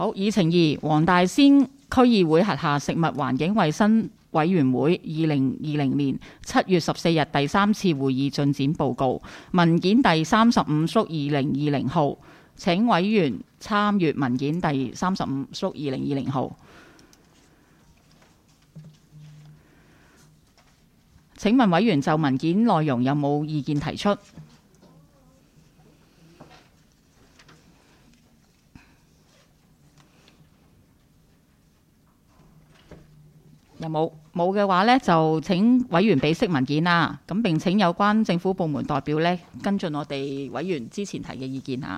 好，議程二，黃大仙區議會轄下食物環境衛生委員會2020年7月14日第3次會議進展報告，文件第35/2020號，請委員參閱文件第35/2020號。請問委員就文件內容有冇意見提出？有冇？冇嘅話呢，就請委員俾釋文件啦。咁並請有關政府部門代表呢跟進我哋委員之前提嘅意見嚇。